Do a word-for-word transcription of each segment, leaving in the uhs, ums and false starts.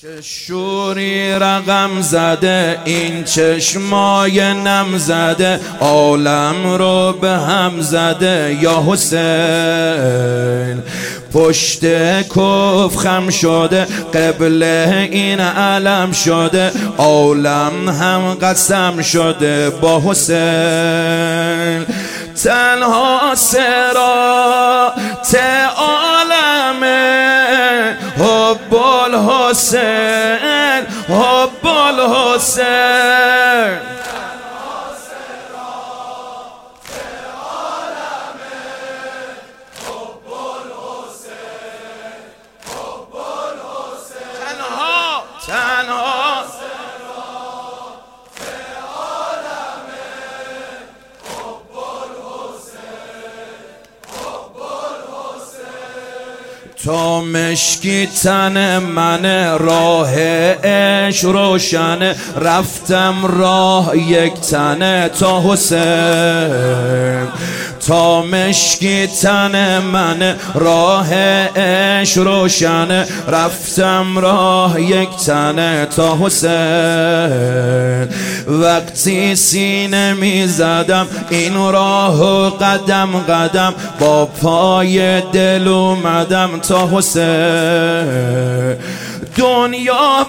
چه شوری رقم زده این چشمای نم زده، عالم رو به هم زده یا حسین. پشت کف خم شده قبله این علم شده، عالم هم قسم شده با حسین. تنها صراط عالمه حب الحسین، حب الحسین. تنها تا مشکی تن من راه عشق روشنه، رفتم راه یک تنه تا حسین. تا مشکی تن من راه عشق روشنه، رفتم راه یک تنه تا حسین. وقتی سینه می زدم این راه و قدم قدم، با پای دل اومدم تا حسین. دنیا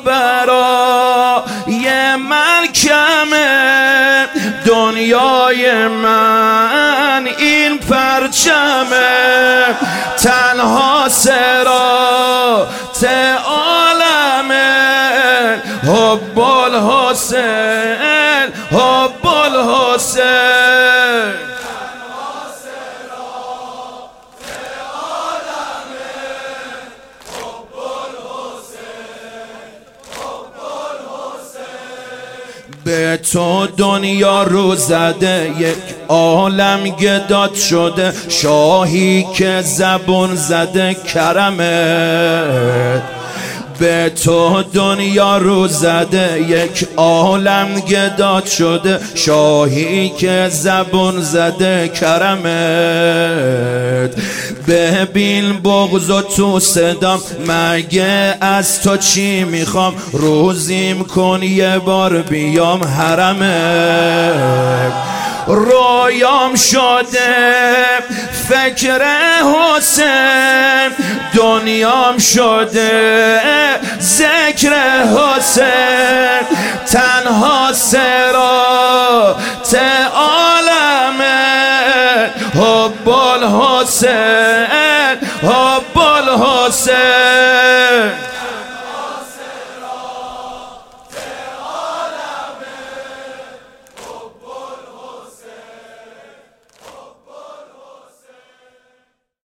برای من کمه، دنیای من این پرچمه. تنها صراط عالمه حب الحسین، حب الحسین. به تو دنیا رو زده یک عالم گداد شده، شاهی که زبون زده کرمت. به تو دنیا رو زده یک عالم گداد شده، شاهی که زبون زده کرمت. ببین بغض و تو صدام، مگه از تو چی میخوام؟ روزیم کن یه بار بیام حرمت. رویام شده فکر حسین، دنیام شده ذکر حسین.